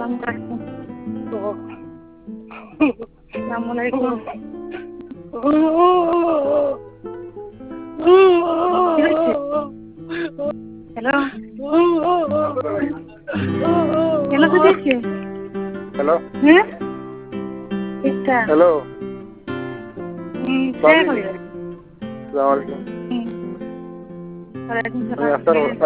আসসালামু হ্যালো কেন দিয়েছে হ্যালো হ্যাঁ ঠিকঠাক হ্যালো কে করে আসসালামু আলাইকুম ওয়ালাইকুম আমি আফতার সালাম